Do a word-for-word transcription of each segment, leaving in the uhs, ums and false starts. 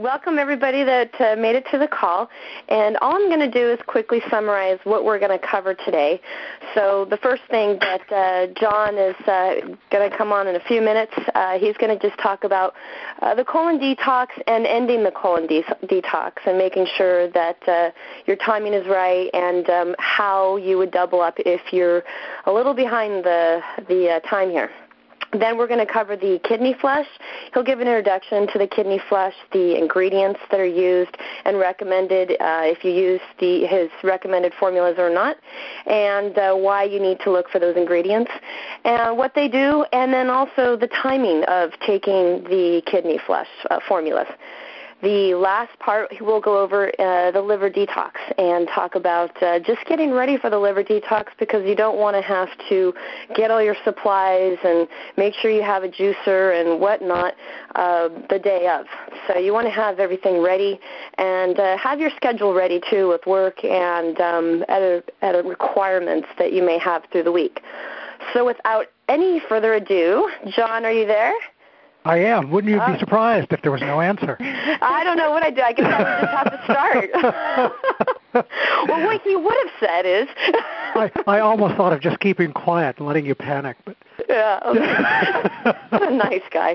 Welcome, everybody that uh, made it to the call. And all I'm going to do is quickly summarize what we're going to cover today. So the first thing that uh, John is uh, going to come on in a few minutes, uh, he's going to just talk about uh, the colon detox and ending the colon de- detox and making sure that uh, your timing is right and um, how you would double up if you're a little behind the, the uh, time here. Then we're going to cover the kidney flush. He'll give an introduction to the kidney flush, the ingredients that are used and recommended, uh, if you use the, his recommended formulas or not, and uh, why you need to look for those ingredients, and what they do, and then also the timing of taking the kidney flush uh, formulas. The last part, we'll go over uh, the liver detox and talk about uh, just getting ready for the liver detox, because you don't want to have to get all your supplies and make sure you have a juicer and whatnot uh, the day of. So you want to have everything ready and uh, have your schedule ready, too, with work and um, other, other requirements that you may have through the week. So without any further ado, John, are you there? I am. Wouldn't you be surprised if there was no answer? I don't know what I do. I guess I would just have to start. Well, what he would have said is... I, I almost thought of just keeping quiet and letting you panic. But yeah, okay. What a nice guy.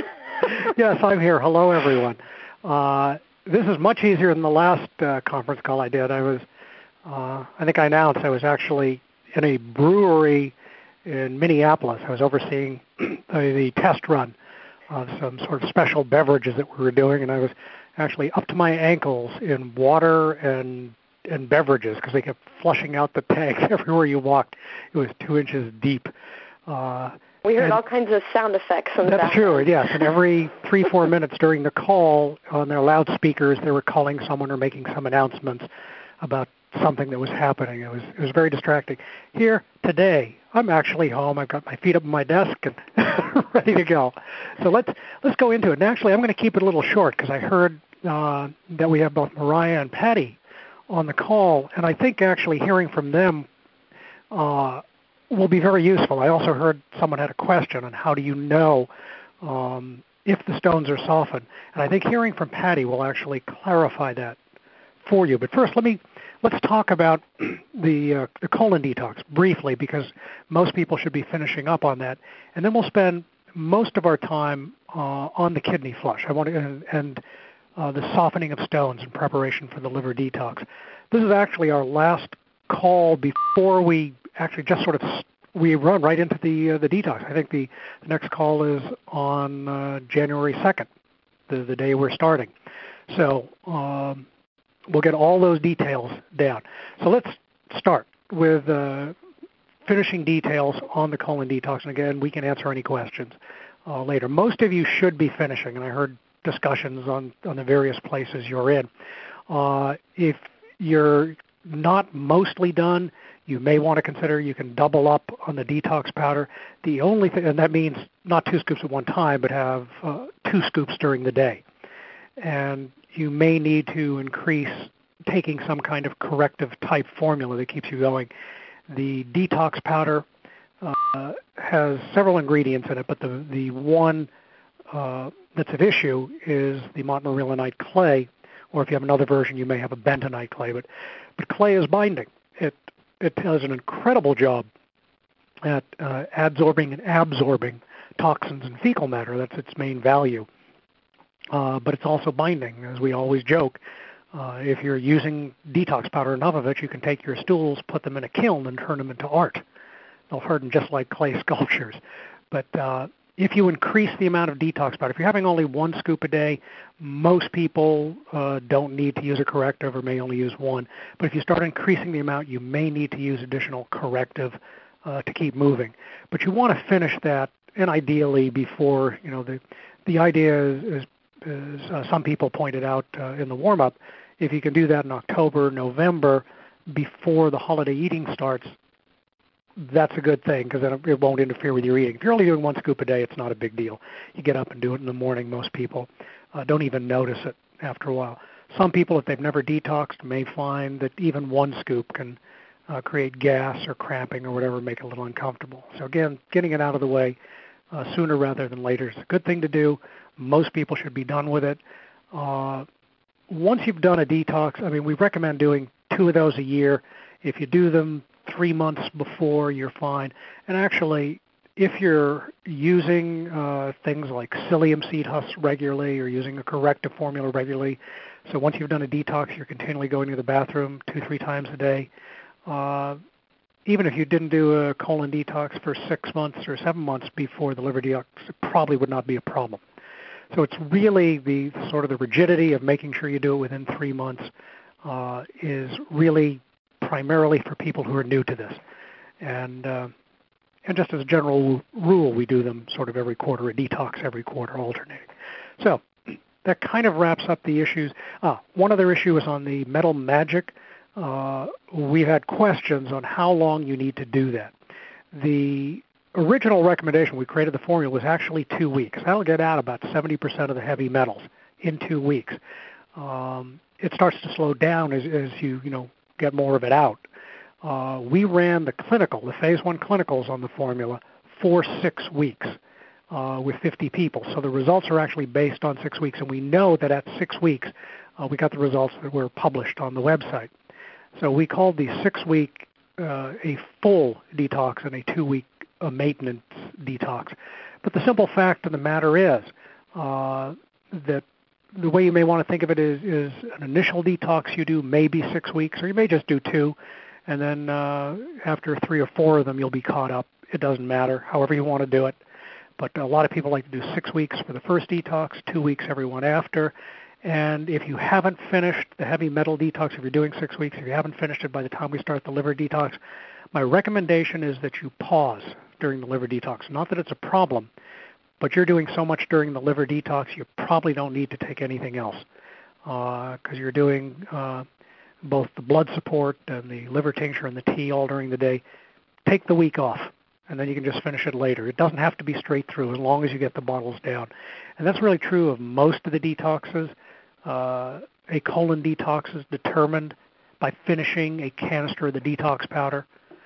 Yes, I'm here. Hello, everyone. Uh, this is much easier than the last uh, conference call I did. I was, uh, I think I announced I was actually in a brewery in Minneapolis. I was overseeing the, the test run of some sort of special beverages that we were doing, and I was actually up to my ankles in water and and beverages because they kept flushing out the tanks everywhere you walked. It was two inches deep. Uh, we heard all kinds of sound effects on the That's background. true, yes. And every three, four minutes during the call, on their loudspeakers, they were calling someone or making some announcements about something that was happening. It was it was very distracting. Here today, I'm actually home. I've got my feet up on my desk and ready to go. So let's let's go into it. And actually, I'm going to keep it a little short because I heard uh, that we have both Mariah and Patty on the call, and I think actually hearing from them uh, will be very useful. I also heard someone had a question on how do you know um, if the stones are softened, and I think hearing from Patty will actually clarify that for you. But first, let me let's talk about the, uh, the colon detox briefly, because most people should be finishing up on that, and then we'll spend most of our time uh, on the kidney flush. I want to and, and uh, the softening of stones in preparation for the liver detox. This is actually our last call before we actually just sort of we run right into the uh, the detox. I think the, the next call is on uh, January second, the the day we're starting. So. Um, We'll get all those details down. So let's start with uh, finishing details on the colon detox. And again, we can answer any questions uh, later. Most of you should be finishing, and I heard discussions on, on the various places you're in. Uh, if you're not mostly done, you may want to consider you can double up on the detox powder. The only thing, and that means not two scoops at one time, but have uh, two scoops during the day. And you may need to increase taking some kind of corrective type formula that keeps you going. The detox powder uh, has several ingredients in it, but the, the one uh, that's at issue is the montmorillonite clay, or if you have another version, you may have a bentonite clay. But, but clay is binding. It, it does an incredible job at uh, adsorbing and absorbing toxins and fecal matter. That's its main value. Uh, but it's also binding, as we always joke. Uh, if you're using detox powder, enough of it, you can take your stools, put them in a kiln, and turn them into art. They'll harden just like clay sculptures. But uh, if you increase the amount of detox powder, if you're having only one scoop a day, most people uh, don't need to use a corrective or may only use one. But if you start increasing the amount, you may need to use additional corrective uh, to keep moving. But you want to finish that, and ideally before, you know, the, the idea is, is as uh, some people pointed out uh, in the warm-up, if you can do that in October, November, before the holiday eating starts, that's a good thing because then it won't interfere with your eating. If you're only doing one scoop a day, it's not a big deal. You get up and do it in the morning. Most people uh, don't even notice it after a while. Some people, if they've never detoxed, may find that even one scoop can uh, create gas or cramping or whatever, make it a little uncomfortable. So again, getting it out of the way uh, sooner rather than later is a good thing to do. Most people should be done with it. Uh, once you've done a detox, I mean, we recommend doing two of those a year. If you do them three months before, you're fine. And actually, if you're using uh, things like psyllium seed husks regularly or using a corrective formula regularly, so once you've done a detox, you're continually going to the bathroom two, three times a day. Uh, even if you didn't do a colon detox for six months or seven months before the liver detox, it probably would not be a problem. So it's really the sort of the rigidity of making sure you do it within three months uh, is really primarily for people who are new to this. And uh, and just as a general rule, we do them sort of every quarter, a detox every quarter, alternating. So that kind of wraps up the issues. Ah, one other issue is on the Metal Magic. Uh, we've had questions on how long you need to do that. The original recommendation, we created the formula, was actually two weeks. That'll get out about seventy percent of the heavy metals in two weeks. Um, it starts to slow down as, as you, you know, get more of it out. Uh, we ran the clinical, the phase one clinicals on the formula for six weeks uh, with fifty people. So the results are actually based on six weeks, and we know that at six weeks uh, we got the results that were published on the website. So we called the six-week uh, a full detox and a two-week a maintenance detox. But the simple fact of the matter is uh, that the way you may want to think of it is, is an initial detox you do maybe six weeks, or you may just do two, and then uh, after three or four of them you'll be caught up. It doesn't matter, however you want to do it. But a lot of people like to do six weeks for the first detox, two weeks every one after. And if you haven't finished the heavy metal detox, if you're doing six weeks, if you haven't finished it by the time we start the liver detox, my recommendation is that you pause during the liver detox. Not that it's a problem, but you're doing so much during the liver detox, you probably don't need to take anything else because uh, you're doing uh, both the blood support and the liver tincture and the tea all during the day. Take the week off, and then you can just finish it later. It doesn't have to be straight through as long as you get the bottles down. And that's really true of most of the detoxes. Uh, a colon detox is determined by finishing a canister of the detox powder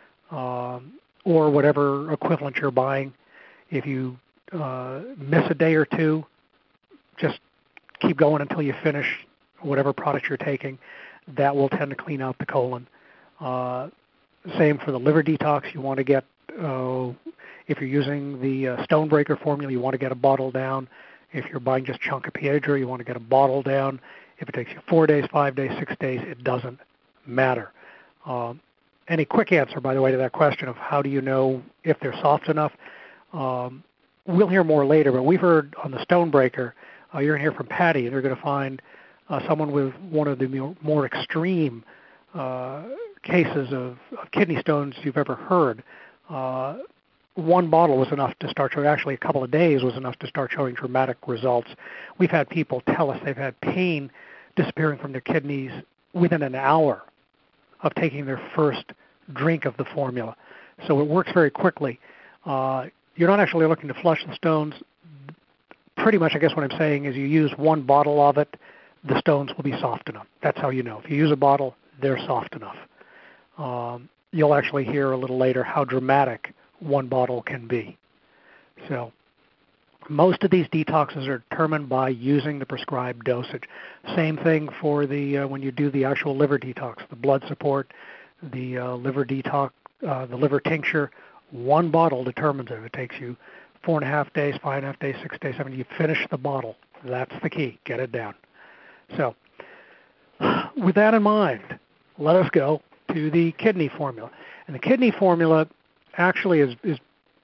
um, or whatever equivalent you're buying. If you uh, miss a day or two, just keep going until you finish whatever product you're taking. That will tend to clean out the colon. Uh, same for the liver detox. You want to get, uh, if you're using the uh, Stonebreaker formula, you want to get a bottle down. If you're buying just Chunka Piedra, you want to get a bottle down. If it takes you four days, five days, six days, it doesn't matter. Um, any quick answer, by the way, to that question of how do you know if they're soft enough? Um, we'll hear more later, but we've heard on the Stonebreaker, uh, you're going to hear from Patty, and you're going to find uh, someone with one of the more extreme uh, cases of, of kidney stones you've ever heard. Uh, One bottle was enough to start showing, actually a couple of days was enough to start showing dramatic results. We've had people tell us they've had pain disappearing from their kidneys within an hour of taking their first drink of the formula. So it works very quickly. Uh, you're not actually looking to flush the stones. Pretty much, I guess what I'm saying is you use one bottle of it, the stones will be soft enough. That's how you know. If you use a bottle, they're soft enough. Um, you'll actually hear a little later how dramatic one bottle can be. So most of these detoxes are determined by using the prescribed dosage. Same thing for the uh, when you do the actual liver detox, the blood support, the uh, liver detox, uh, the liver tincture. One bottle determines it. If it takes you four and a half days, five and a half days, six days, seven, you finish the bottle. That's the key. Get it down. So with that in mind, let us go to the kidney formula. And the kidney formula actually is, is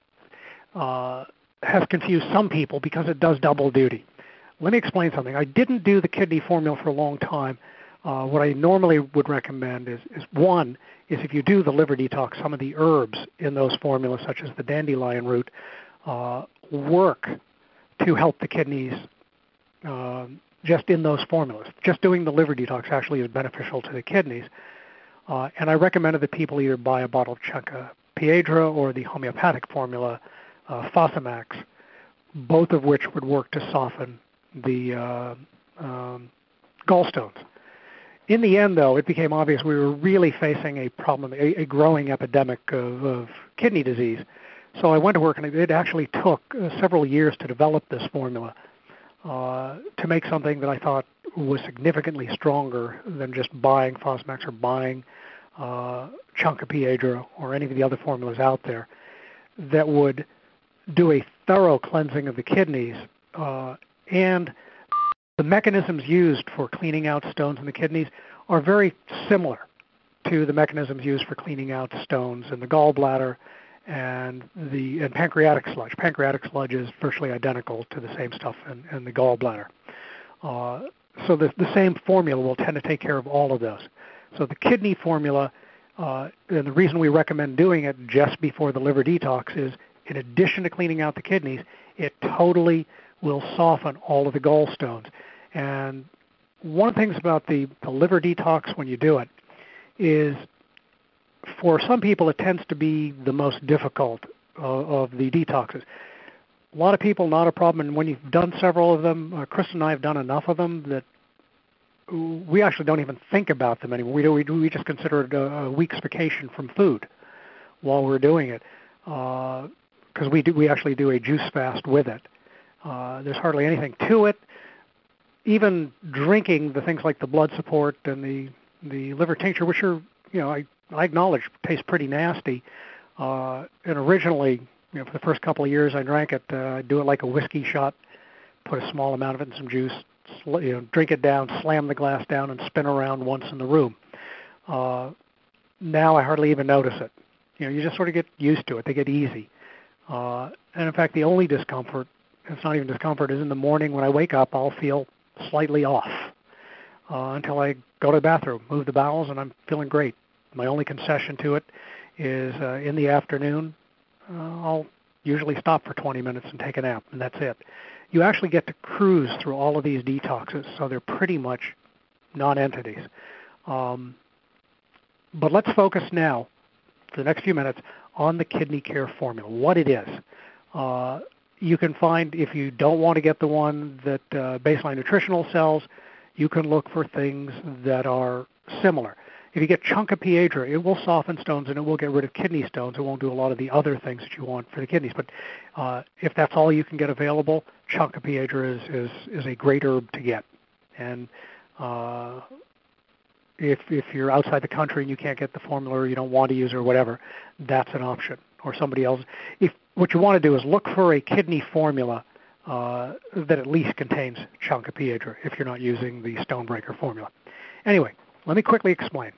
uh, has confused some people because it does double duty. Let me explain something. I didn't do the kidney formula for a long time. Uh, what I normally would recommend is, is, one, is if you do the liver detox, some of the herbs in those formulas, such as the dandelion root, uh, work to help the kidneys uh, just in those formulas. Just doing the liver detox actually is beneficial to the kidneys. Uh, and I recommended that people either buy a bottle of Chunka Piedra or the homeopathic formula, uh, Fosamax, both of which would work to soften the uh, um, gallstones. In the end, though, it became obvious we were really facing a problem, a, a growing epidemic of, of kidney disease. So I went to work, and it actually took uh, several years to develop this formula uh, to make something that I thought was significantly stronger than just buying Fosamax or buying uh, Chunkapiedra or any of the other formulas out there that would do a thorough cleansing of the kidneys, uh, and the mechanisms used for cleaning out stones in the kidneys are very similar to the mechanisms used for cleaning out stones in the gallbladder and the and pancreatic sludge. Pancreatic sludge is virtually identical to the same stuff in, in the gallbladder. Uh, so the, the same formula will tend to take care of all of those. So the kidney formula, uh, and the reason we recommend doing it just before the liver detox is, in addition to cleaning out the kidneys, it totally will soften all of the gallstones. And one of the things about the, the liver detox when you do it is, for some people, it tends to be the most difficult uh, of the detoxes. A lot of people, not a problem. And when you've done several of them, uh, Chris and I have done enough of them that we actually don't even think about them anymore. We do, we, do, we just consider it a, a week's vacation from food while we're doing it, because uh, we do we actually do a juice fast with it. Uh, there's hardly anything to it. Even drinking the things like the blood support and the the liver tincture, which are, you know, I, I acknowledge taste pretty nasty. Uh, and originally, you know, for the first couple of years I drank it, uh, I'd do it like a whiskey shot, put a small amount of it in some juice, sl- you know, drink it down, slam the glass down, and spin around once in the room. Uh, now I hardly even notice it. You know, you just sort of get used to it. They get easy. Uh, and in fact, the only discomfort, it's not even discomfort, is in the morning when I wake up, I'll feel slightly off uh, until I go to the bathroom, move the bowels, and I'm feeling great. My only concession to it is uh, in the afternoon, uh, I'll usually stop for twenty minutes and take a nap, and that's it. You actually get to cruise through all of these detoxes, so they're pretty much non-entities. Um, but let's focus now, for the next few minutes, on the Kidney Care formula, what it is. Uh, you can find, if you don't want to get the one that uh, Baseline Nutritional sells, you can look for things that are similar. If you get Chunkapiedra, it will soften stones and it will get rid of kidney stones. It won't do a lot of the other things that you want for the kidneys. But uh, if that's all you can get available, Chunkapiedra is, is, is a great herb to get. And uh, if if you're outside the country and you can't get the formula or you don't want to use it or whatever, that's an option. Or somebody else. If what you want to do is look for a kidney formula uh, that at least contains Chunkapiedra if you're not using the Stonebreaker formula. Anyway, let me quickly explain.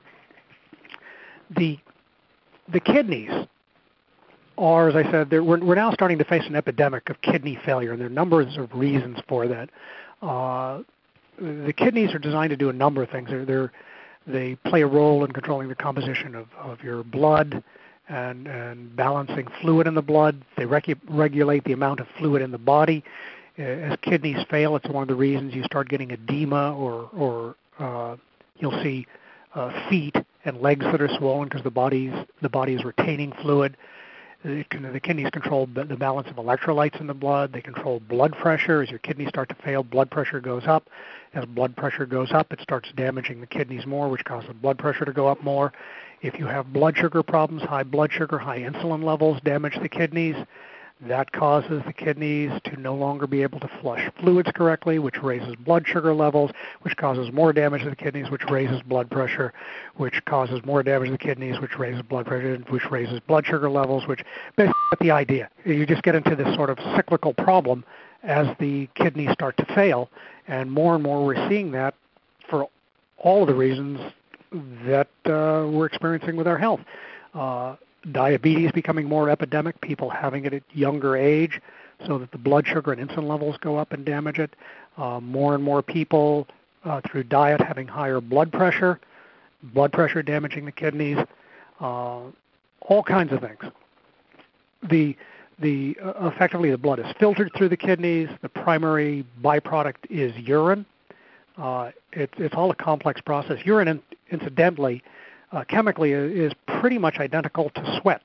The the kidneys are, as I said, we're, we're now starting to face an epidemic of kidney failure, and there are numbers of reasons for that. Uh, the kidneys are designed to do a number of things. They're, they're, they play a role in controlling the composition of, of your blood and, and balancing fluid in the blood. They regu- regulate the amount of fluid in the body. As kidneys fail, it's one of the reasons you start getting edema, or, or uh, you'll see uh, feet and legs that are swollen because the body's the body is retaining fluid. It can, the kidneys control the, the balance of electrolytes in the blood. They control blood pressure. As your kidneys start to fail, blood pressure goes up. As blood pressure goes up, it starts damaging the kidneys more, which causes blood pressure to go up more. If you have blood sugar problems, high blood sugar, high insulin levels damage the kidneys. That causes the kidneys to no longer be able to flush fluids correctly, which raises blood sugar levels, which causes more damage to the kidneys, which raises blood pressure, which causes more damage to the kidneys, which raises blood pressure, which raises blood sugar levels, which basically the idea. You just get into this sort of cyclical problem as the kidneys start to fail, and more and more we're seeing that for all of the reasons that uh, we're experiencing with our health. Uh, Diabetes becoming more epidemic, people having it at younger age, so that the blood sugar and insulin levels go up and damage it. Uh, more and more people uh, through diet having higher blood pressure, blood pressure damaging the kidneys, uh, all kinds of things. The the uh, effectively the blood is filtered through the kidneys. The primary byproduct is urine. Uh, it's it's all a complex process. Urine, in, incidentally. Uh, chemically is pretty much identical to sweat.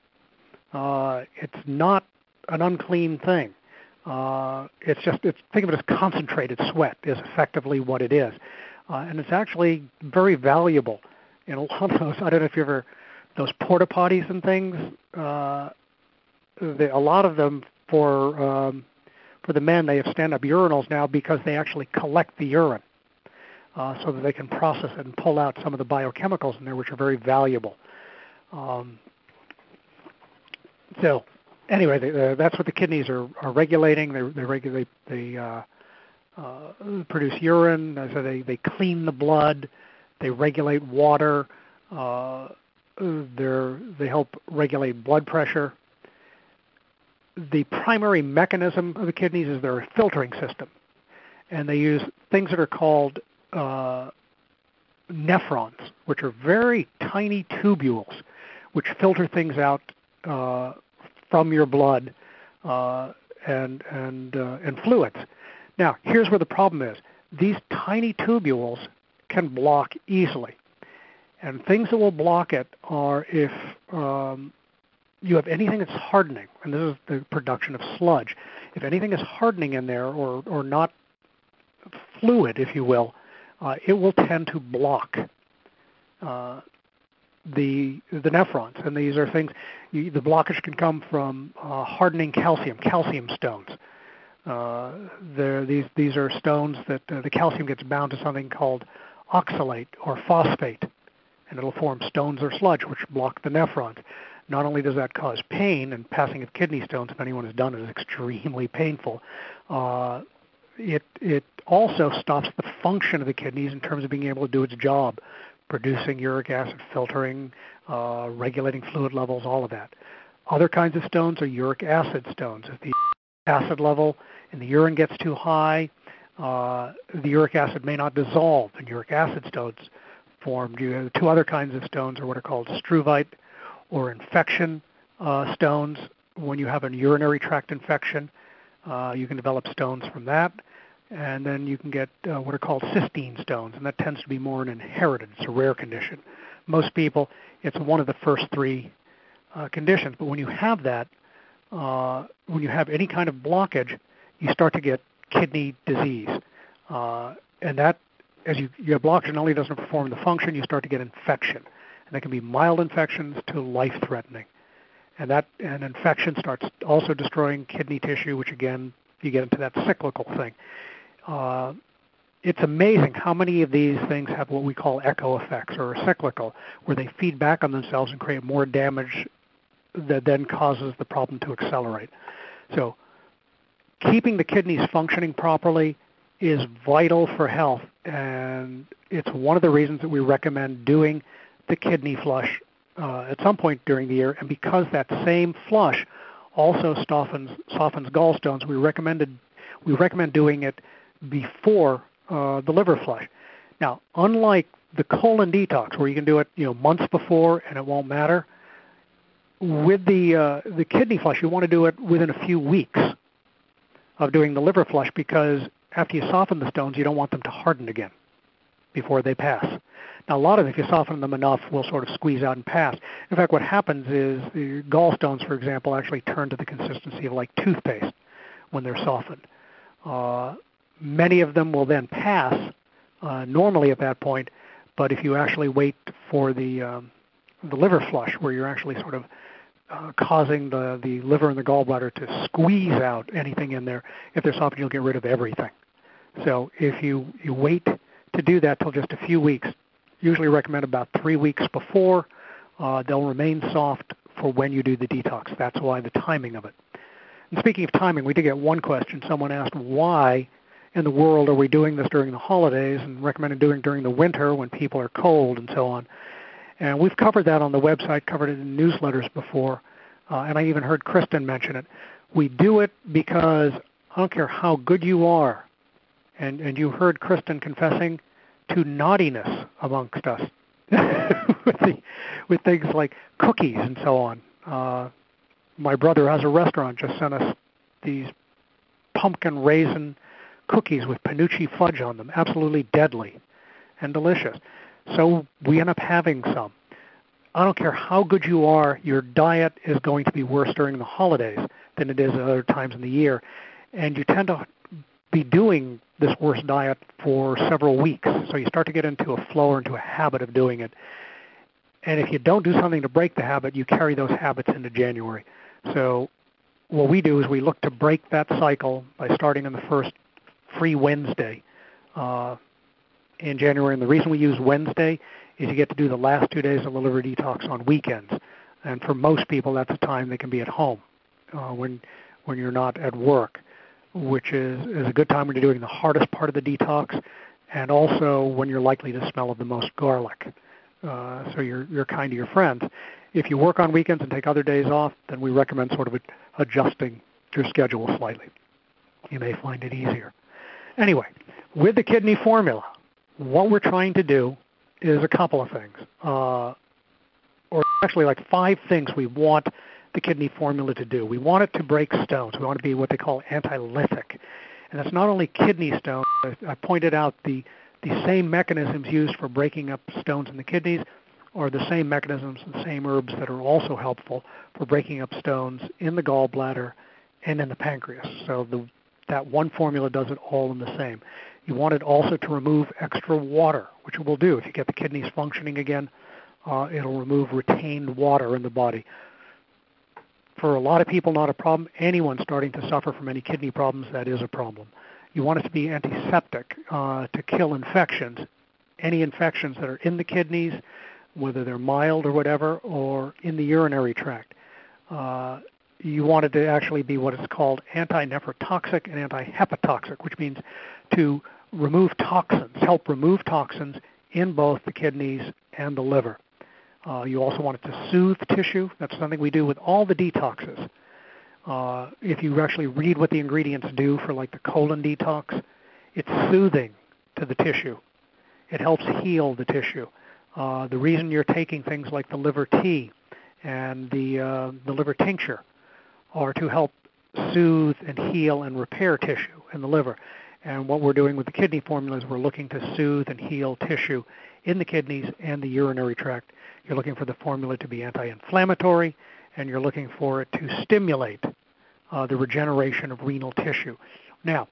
Uh, it's not an unclean thing. Uh, it's just, it's, think of it as concentrated sweat is effectively what it is. Uh, and it's actually very valuable in a lot of those, I don't know if you ever, those porta potties and things, uh, they, a lot of them for, um, for the men, they have stand-up urinals now because they actually collect the urine. uh, so that they can process it and pull out some of the biochemicals in there, which are very valuable. Um, so anyway, they, uh, that's what the kidneys are, are regulating. They, they regulate, they uh, uh, produce urine, so they, they clean the blood, they regulate water, uh, they're, they help regulate blood pressure. The primary mechanism of the kidneys is their filtering system, and they use things that are called uh, nephrons, which are very tiny tubules, which filter things out uh, from your blood uh, and and uh, and fluids. Now, here's where the problem is: these tiny tubules can block easily, and things that will block it are if um, you have anything that's hardening, and this is the production of sludge. If anything is hardening in there or, or not fluid, if you will, uh, it will tend to block uh, the the nephrons. And these are things, you, the blockage can come from uh, hardening calcium, calcium stones. Uh, these, these are stones that uh, the calcium gets bound to something called oxalate or phosphate, and it'll form stones or sludge which block the nephrons. Not only does that cause pain, and passing of kidney stones, if anyone has done it, is extremely painful, uh, it, it also stops the function of the kidneys in terms of being able to do its job, producing uric acid, filtering, uh, regulating fluid levels, all of that. Other kinds of stones are uric acid stones. If the acid level in the urine gets too high, uh, the uric acid may not dissolve, and uric acid stones form. You have two other kinds of stones are what are called struvite, or infection uh, stones. When you have a urinary tract infection, uh, you can develop stones from that. And then you can get uh, what are called cystine stones, and that tends to be more an inherited, it's a rare condition. Most people, it's one of the first three uh, conditions. But when you have that, uh, when you have any kind of blockage, you start to get kidney disease. Uh, and that, as you, you have blockage, not only doesn't perform the function, you start to get infection. And that can be mild infections to life-threatening. And that an infection starts also destroying kidney tissue, which again, you get into that cyclical thing. Uh, it's amazing how many of these things have what we call echo effects or cyclical, where they feed back on themselves and create more damage that then causes the problem to accelerate. So keeping the kidneys functioning properly is vital for health, and it's one of the reasons that we recommend doing the kidney flush uh, at some point during the year. And because that same flush also softens, softens gallstones, we recommended we recommend doing it before uh, the liver flush. Now, unlike the colon detox, where you can do it you know months before and it won't matter, with the uh, the kidney flush, you want to do it within a few weeks of doing the liver flush, because after you soften the stones, you don't want them to harden again before they pass. Now, a lot of, if you soften them enough, will sort of squeeze out and pass. In fact, what happens is the gallstones, for example, actually turn to the consistency of like toothpaste when they're softened. Uh, many of them will then pass uh, normally at that point, but if you actually wait for the um, the liver flush, where you're actually sort of uh, causing the, the liver and the gallbladder to squeeze out anything in there, if they're softened, you'll get rid of everything. So if you, you wait to do that till just a few weeks, usually recommend about three weeks before, uh, they'll remain soft for when you do the detox. That's why the timing of it. And speaking of timing, we did get one question. Someone asked, why in the world are we doing this during the holidays and recommended doing it during the winter when people are cold and so on? And we've covered that on the website, covered it in newsletters before, uh, and I even heard Kristen mention it. We do it because I don't care how good you are, and, and you heard Kristen confessing to naughtiness amongst us with, the, with things like cookies and so on. Uh, my brother has a restaurant, just sent us these pumpkin raisin cookies with Panucci fudge on them, absolutely deadly and delicious. So we end up having some. I don't care how good you are, your diet is going to be worse during the holidays than it is at other times in the year. And you tend to be doing this worse diet for several weeks. So you start to get into a flow or into a habit of doing it. And if you don't do something to break the habit, you carry those habits into January. So what we do is we look to break that cycle by starting on the first free Wednesday uh, in January. And the reason we use Wednesday is you get to do the last two days of the liver detox on weekends. And for most people, that's a time they can be at home uh, when when you're not at work, which is, is a good time when you're doing the hardest part of the detox, and also when you're likely to smell of the most garlic. Uh, so you're you're kind to your friends. If you work on weekends and take other days off, then we recommend sort of adjusting your schedule slightly. You may find it easier. Anyway, with the kidney formula, what we're trying to do is a couple of things, uh, or actually like five things we want the kidney formula to do. We want it to break stones. We want it to be what they call antilytic. And it's not only kidney stones. I pointed out the, the same mechanisms used for breaking up stones in the kidneys are the same mechanisms and the same herbs that are also helpful for breaking up stones in the gallbladder and in the pancreas. So the, that one formula does it all in the same. You want it also to remove extra water, which it will do. If you get the kidneys functioning again, uh, it'll remove retained water in the body. For a lot of people, not a problem. Anyone starting to suffer from any kidney problems, that is a problem. You want it to be antiseptic uh, to kill infections. Any infections that are in the kidneys, whether they're mild or whatever, or in the urinary tract. Uh, you want it to actually be what is called anti-nephrotoxic and anti-hepatotoxic, which means to remove toxins, help remove toxins in both the kidneys and the liver. Uh, you also want it to soothe tissue. That's something we do with all the detoxes. Uh, if you actually read what the ingredients do for like the colon detox, it's soothing to the tissue. It helps heal the tissue. Uh, the reason you're taking things like the liver tea and the, uh, the liver tincture are to help soothe and heal and repair tissue in the liver. And what we're doing with the kidney formula is we're looking to soothe and heal tissue in the kidneys and the urinary tract. You're looking for the formula to be anti-inflammatory, and you're looking for it to stimulate uh, the regeneration of renal tissue. Now,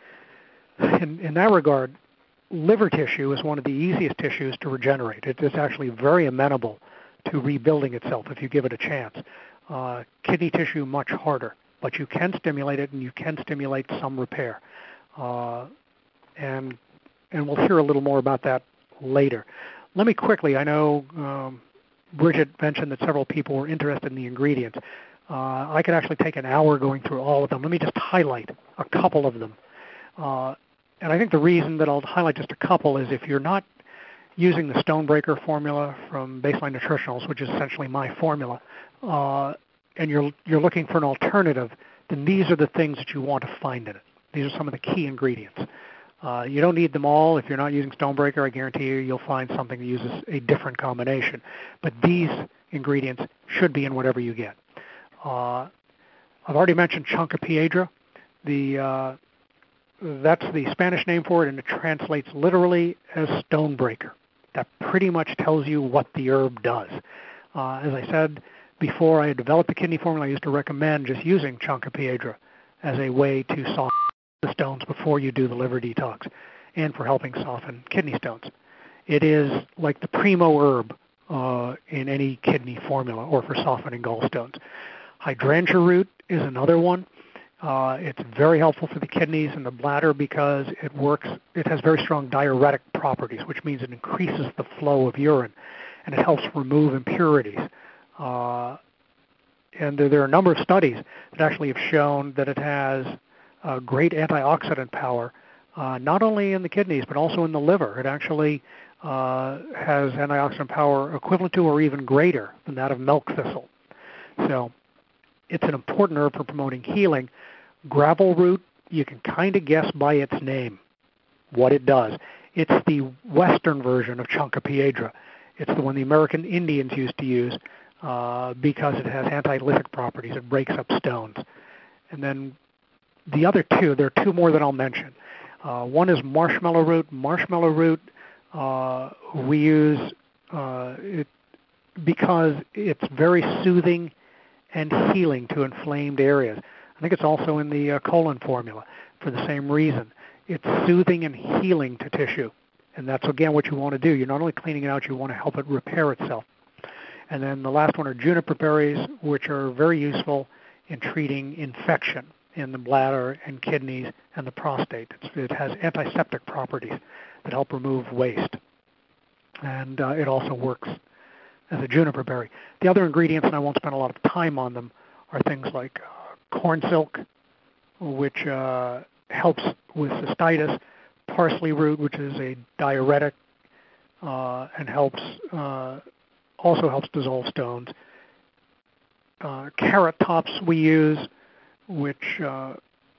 in, in that regard, liver tissue is one of the easiest tissues to regenerate. It is actually very amenable to rebuilding itself if you give it a chance. Uh, kidney tissue, much harder, but you can stimulate it, and you can stimulate some repair. Uh, and and we'll hear a little more about that later. Let me quickly, I know um, Bridget mentioned that several people were interested in the ingredients. Uh, I could actually take an hour going through all of them. Let me just highlight a couple of them. Uh, and I think the reason that I'll highlight just a couple is if you're not using the Stonebreaker formula from Baseline Nutritionals, which is essentially my formula, uh, and you're you're looking for an alternative, then these are the things that you want to find in it. These are some of the key ingredients. Uh, you don't need them all. If you're not using Stonebreaker, I guarantee you you'll find something that uses a different combination. But these ingredients should be in whatever you get. Uh, I've already mentioned Chunca The uh, That's the Spanish name for it, and it translates literally as Stonebreaker. That pretty much tells you what the herb does. Uh, as I said before, I had developed the kidney formula. I used to recommend just using Chunca as a way to soften the stones before you do the liver detox and for helping soften kidney stones. It is like the primo herb uh, in any kidney formula or for softening gallstones. Hydrangea root is another one. Uh, it's very helpful for the kidneys and the bladder because it works. It has very strong diuretic properties, which means it increases the flow of urine, and it helps remove impurities. Uh, and there, there are a number of studies that actually have shown that it has uh, great antioxidant power, uh, not only in the kidneys but also in the liver. It actually uh, has antioxidant power equivalent to or even greater than that of milk thistle. So it's an important herb for promoting healing. Gravel root, you can kind of guess by its name what it does. It's the Western version of Chunca piedra. It's the one the American Indians used to use uh, because it has antilytic properties. It breaks up stones. And then the other two, there are two more that I'll mention. Uh, one is marshmallow root. Marshmallow root uh, we use uh, it because it's very soothing and healing to inflamed areas. I think it's also in the uh, colon formula for the same reason. It's soothing and healing to tissue. And that's, again, what you want to do. You're not only cleaning it out, you want to help it repair itself. And then the last one are juniper berries, which are very useful in treating infection in the bladder and kidneys and the prostate. It's, it has antiseptic properties. that help remove waste. And uh, it also works as a juniper berry. The other ingredients, and I won't spend a lot of time on them, are things like uh, corn silk, which uh, helps with cystitis, parsley root, which is a diuretic uh, and helps uh, also helps dissolve stones. Uh, carrot tops we use, which uh,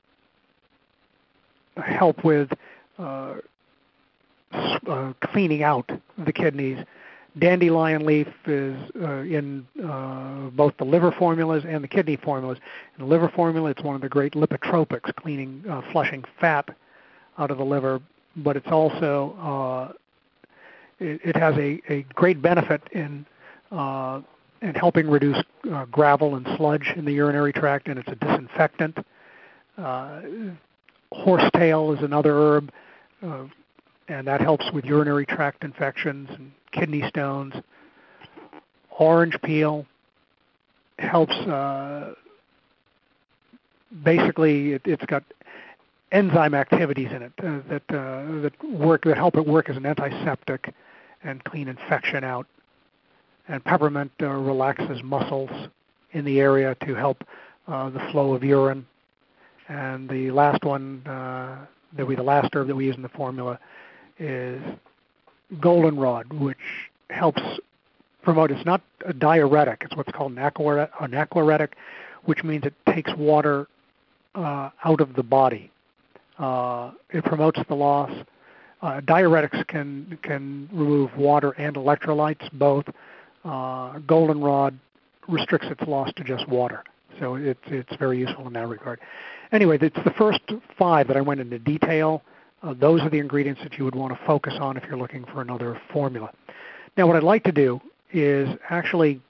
help with uh, uh, cleaning out the kidneys. Dandelion leaf is uh, in uh, both the liver formulas and the kidney formulas. In the liver formula, it's one of the great lipotropics, cleaning, uh, flushing fat out of the liver, but it's also, uh, it, it has a, a great benefit in uh, in helping reduce uh, gravel and sludge in the urinary tract, and it's a disinfectant. Uh, horsetail is another herb, uh, and that helps with urinary tract infections and kidney stones. Orange peel helps, uh, basically it, it's got enzyme activities in it uh, that uh, that work that help it work as an antiseptic and clean infection out. And peppermint uh, relaxes muscles in the area to help uh, the flow of urine. And the last one, uh, that we the last herb that we use in the formula is goldenrod, which helps promote. It's not a diuretic; it's what's called an aquaretic, an aquaretic, which means it takes water uh, out of the body. Uh, it promotes the loss. Uh, diuretics can can remove water and electrolytes both. Uh, goldenrod restricts its loss to just water, so it's it's very useful in that regard. Anyway, it's the first five that I went into detail. Uh, those are the ingredients that you would want to focus on if you're looking for another formula. Now, what I'd like to do is actually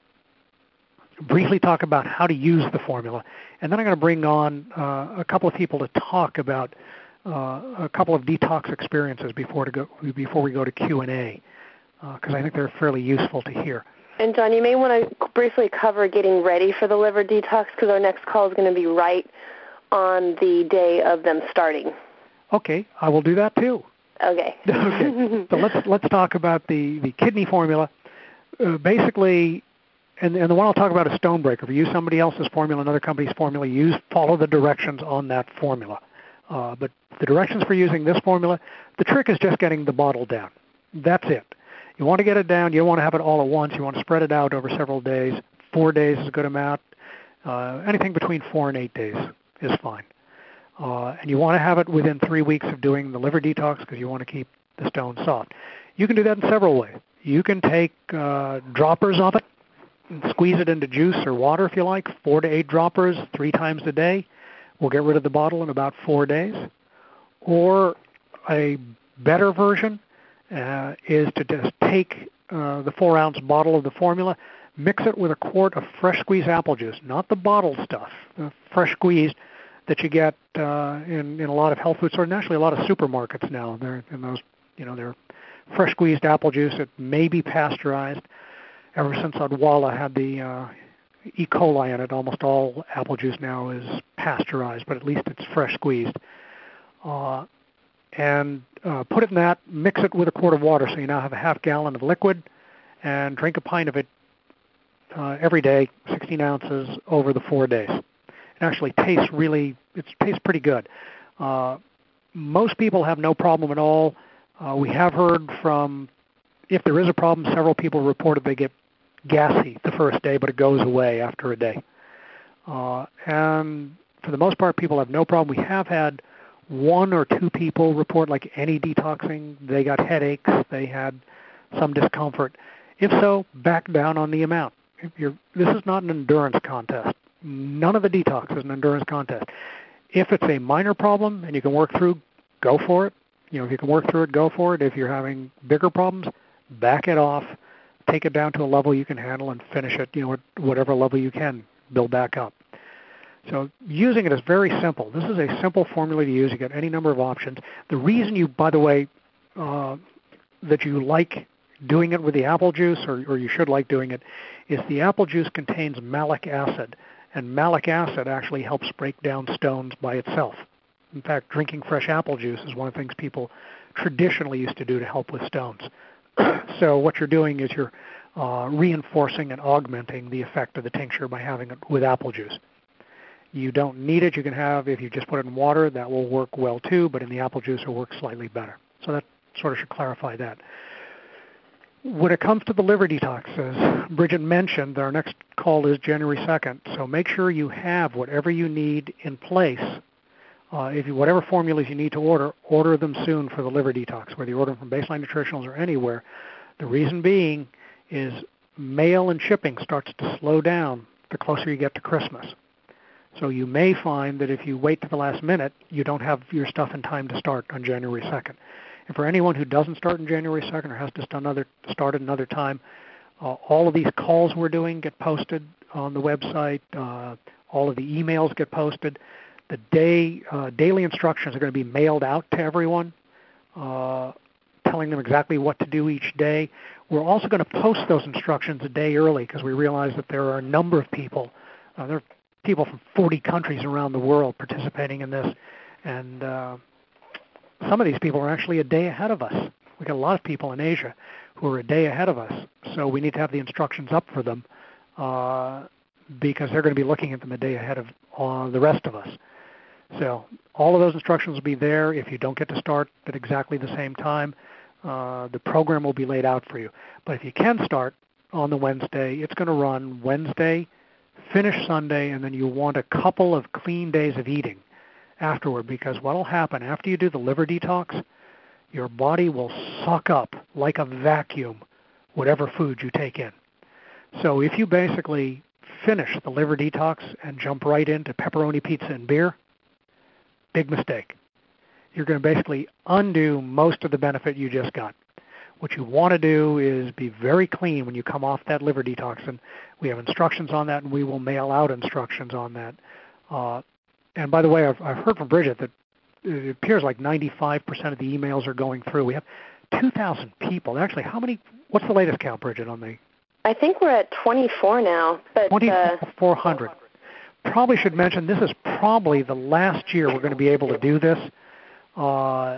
briefly talk about how to use the formula, and then I'm going to bring on uh, a couple of people to talk about uh, a couple of detox experiences before to go before we go to Q and A, because uh, I think they're fairly useful to hear. And John, you may want to briefly cover getting ready for the liver detox, because our next call is going to be right on the day of them starting. Okay, I will do that too. Okay. Okay. So let's let's talk about the, the kidney formula. Uh, basically, and, and the one I'll talk about is Stonebreaker. If you use somebody else's formula, another company's formula, use follow the directions on that formula. Uh, but the directions for using this formula, the trick is just getting the bottle down. That's it. You want to get it down. You don't want to have it all at once. You want to spread it out over several days. Four days is a good amount. Uh, anything between four and eight days is fine. Uh, and you want to have it within three weeks of doing the liver detox because you want to keep the stones soft. You can do that in several ways. You can take uh, droppers of it and squeeze it into juice or water if you like, four to eight droppers three times a day. We'll get rid of the bottle in about four days. Or a better version uh, is to just take uh, the four-ounce bottle of the formula, mix it with a quart of fresh squeezed apple juice, not the bottled stuff, the fresh squeezed that you get uh, in, in a lot of health food stores, and actually a lot of supermarkets now. They're in those, you know, they're fresh squeezed apple juice. It may be pasteurized. Ever since Odwalla had the uh, E. coli in it, almost all apple juice now is pasteurized, but at least it's fresh squeezed. Uh, and uh, put it in that, mix it with a quart of water, so you now have a half gallon of liquid, and drink a pint of it uh, every day, sixteen ounces over the four days. It actually tastes really, it tastes pretty good. Uh, most people have no problem at all. Uh, we have heard from, if there is a problem, several people reported they get gassy the first day, but it goes away after a day. Uh, and for the most part, people have no problem. We have had one or two people report, like any detoxing, they got headaches, they had some discomfort. If so, back down on the amount. If you're, this is not an endurance contest. None of the detox is an endurance contest. If it's a minor problem and you can work through, go for it. You know, if you can work through it, go for it. If you're having bigger problems, back it off, take it down to a level you can handle, and finish it. You know, at whatever level you can, build back up. So using it is very simple. This is a simple formula to use. You get any number of options. The reason you, by the way, uh, that you like doing it with the apple juice, or, or you should like doing it, is the apple juice contains malic acid. And malic acid actually helps break down stones by itself. In fact, drinking fresh apple juice is one of the things people traditionally used to do to help with stones. So what you're doing is you're uh, reinforcing and augmenting the effect of the tincture by having it with apple juice. You don't need it. You can have, if you just put it in water, that will work well too, but in the apple juice it will work slightly better. So that sort of should clarify that. When it comes to the liver detox, as Bridget mentioned, our next call is January second, so make sure you have whatever you need in place. Uh, if you, whatever formulas you need to order, order them soon for the liver detox, whether you order them from Baseline Nutritionals or anywhere. The reason being is mail and shipping starts to slow down the closer you get to Christmas. So you may find that if you wait to the last minute, you don't have your stuff in time to start on January second. And for anyone who doesn't start on January second or has to start another, start at another time, uh, all of these calls we're doing get posted on the website. Uh, all of the emails get posted. The day uh, daily instructions are going to be mailed out to everyone, uh, telling them exactly what to do each day. We're also going to post those instructions a day early because we realize that there are a number of people. Uh, there are people from forty countries around the world participating in this, and uh, some of these people are actually a day ahead of us. We've got a lot of people in Asia who are a day ahead of us, so we need to have the instructions up for them uh, because they're going to be looking at them a day ahead of uh, the rest of us. So all of those instructions will be there. If you don't get to start at exactly the same time, uh, the program will be laid out for you. But if you can start on the Wednesday, it's going to run Wednesday, finish Sunday, and then you want a couple of clean days of eating afterward, because what will happen after you do the liver detox, your body will suck up like a vacuum whatever food you take in. So if you basically finish the liver detox and jump right into pepperoni pizza and beer, big mistake. You're going to basically undo most of the benefit you just got. What you want to do is be very clean when you come off that liver detox, and we have instructions on that, and we will mail out instructions on that. Uh, and by the way, I've, I've heard from Bridget that it appears like ninety-five percent of the emails are going through. We have two thousand people. Actually, how many? What's the latest count, Bridget, on the? I think we're at twenty-four now. But twenty-four hundred. Uh, probably should mention this is probably the last year we're going to be able to do this. Uh,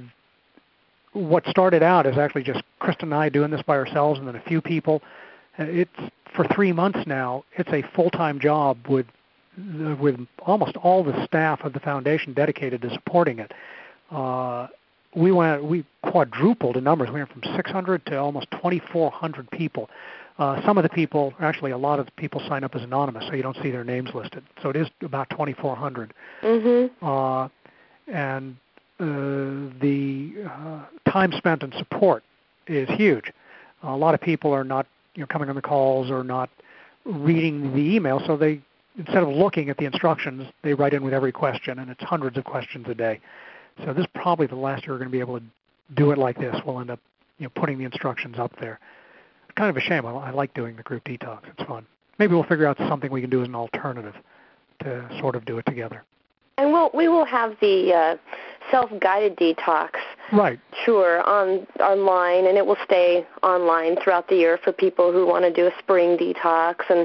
what started out as actually just Kristen and I doing this by ourselves, and then a few people. It's for three months now. It's a full-time job with with almost all the staff of the foundation dedicated to supporting it. Uh, we went, we quadrupled in numbers. We went from six hundred to almost twenty-four hundred people. Uh, some of the people, actually a lot of the people sign up as anonymous, so you don't see their names listed. So it is about twenty-four hundred. Mm-hmm. Uh, and uh, the uh, time spent in support is huge. A lot of people are not, you know, coming on the calls or not reading the email, so they, instead of looking at the instructions, they write in with every question, and it's hundreds of questions a day. So this is probably the last year we're going to be able to do it like this. We'll end up, you know, putting the instructions up there. It's kind of a shame. I, I like doing the group detox. It's fun. Maybe we'll figure out something we can do as an alternative to sort of do it together. And we'll, we will have the uh, self-guided detox, right? Sure, on online, and it will stay online throughout the year for people who want to do a spring detox and,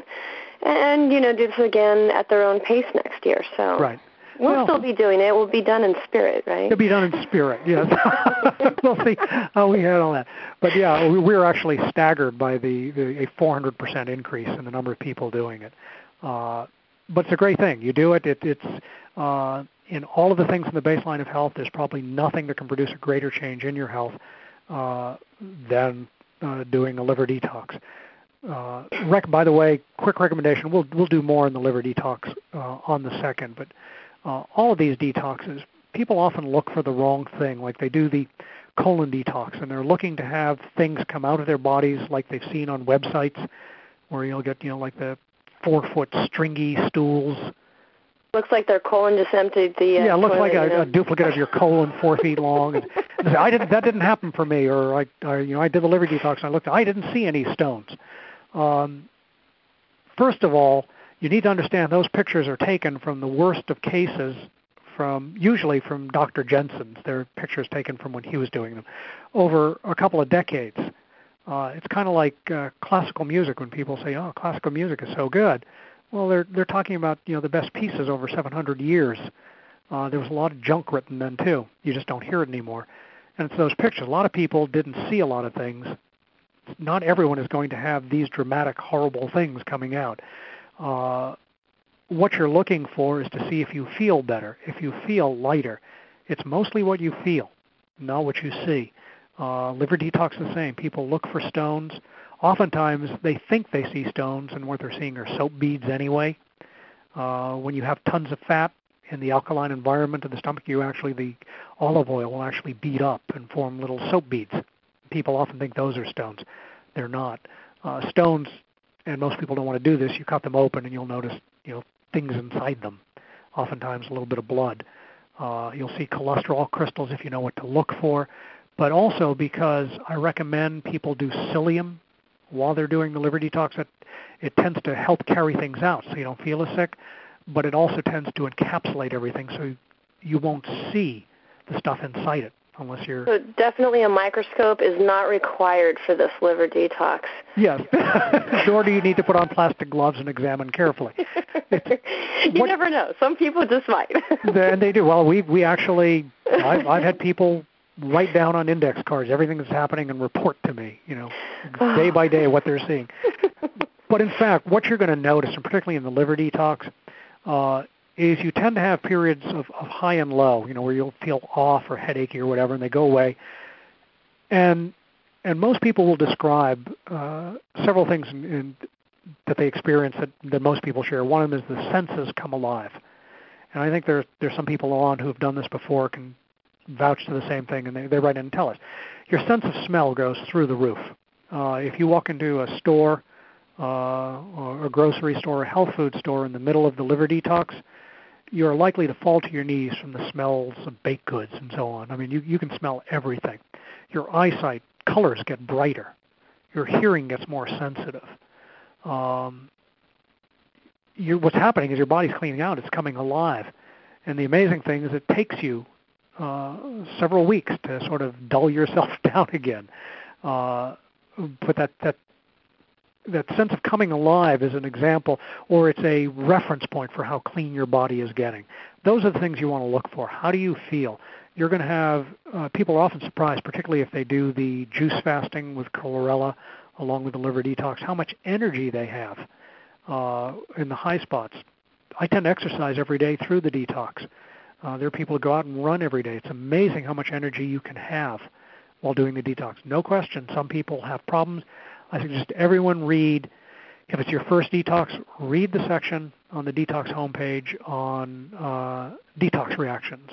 and you know, do this again at their own pace next year. So right. We'll well, still be doing it. It will be done in spirit, right? It'll be done in spirit, yes. We'll see how we handle that. But, yeah, we, we're actually staggered by the, the a four hundred percent increase in the number of people doing it. Uh, but it's a great thing. You do it. it it's uh, in all of the things in the baseline of health, there's probably nothing that can produce a greater change in your health uh, than uh, doing a liver detox. Uh, rec- by the way, quick recommendation, we'll, we'll do more in the liver detox uh, on the second, but Uh, all of these detoxes, people often look for the wrong thing, like they do the colon detox, and they're looking to have things come out of their bodies like they've seen on websites where you'll get, you know, like the four-foot stringy stools. Looks like their colon just emptied the uh, Yeah, it looks toilet, like a, you know? a duplicate of your colon four feet long. And, and I didn't, that didn't happen for me, or, I, or, you know, I did the liver detox, and I looked, I didn't see any stones. Um, first of all, you need to understand those pictures are taken from the worst of cases, from usually from Doctor Jensen's. They're pictures taken from when he was doing them, over a couple of decades. Uh, it's kind of like uh, classical music when people say, "Oh, classical music is so good." Well, they're they're talking about, you know, the best pieces over seven hundred years. Uh, there was a lot of junk written then too. You just don't hear it anymore. And it's those pictures. A lot of people didn't see a lot of things. Not everyone is going to have these dramatic, horrible things coming out. Uh, what you're looking for is to see if you feel better, if you feel lighter. It's mostly what you feel, not what you see. Uh, liver detox is the same. People look for stones. Oftentimes they think they see stones, and what they're seeing are soap beads anyway. Uh, when you have tons of fat in the alkaline environment of the stomach, you actually, the olive oil will actually bead up and form little soap beads. People often think those are stones. They're not. Uh, stones, and most people don't want to do this, you cut them open and you'll notice, you know, things inside them, oftentimes a little bit of blood. Uh, you'll see cholesterol crystals if you know what to look for, but also because I recommend people do psyllium while they're doing the liver detox. It, it tends to help carry things out so you don't feel as sick, but it also tends to encapsulate everything so you won't see the stuff inside it unless you're... So definitely a microscope is not required for this liver detox. Yes, nor do you need to put on plastic gloves and examine carefully. you what, never know. Some people just might. And they do. Well, we we actually, I've, I've had people write down on index cards everything that's happening and report to me, you know, day by day what they're seeing. But in fact, what you're going to notice, and particularly in the liver detox, uh, is you tend to have periods of, of high and low, you know, where you'll feel off or headachy or whatever, and they go away. And and most people will describe uh, several things in, in, that they experience that, that most people share. One of them is the senses come alive. And I think there, there's some people on who have done this before, can vouch to the same thing, and they, they write in and tell us. Your sense of smell goes through the roof. Uh, if you walk into a store, uh, or a grocery store, or a health food store in the middle of the liver detox, you're likely to fall to your knees from the smells of baked goods and so on. I mean, you, you can smell everything. Your eyesight, colors get brighter. Your hearing gets more sensitive. Um, you, what's happening is your body's cleaning out. It's coming alive. And the amazing thing is it takes you uh, several weeks to sort of dull yourself down again. Uh, but that, that that sense of coming alive is an example, or it's a reference point for how clean your body is getting. Those are the things you want to look for. How do you feel? You're going to have, uh, people are often surprised, particularly if they do the juice fasting with chlorella along with the liver detox, how much energy they have uh, in the high spots. I tend to exercise every day through the detox. Uh, there are people who go out and run every day. It's amazing how much energy you can have while doing the detox. No question, some people have problems. I suggest everyone read, if it's your first detox, read the section on the detox homepage on uh, detox reactions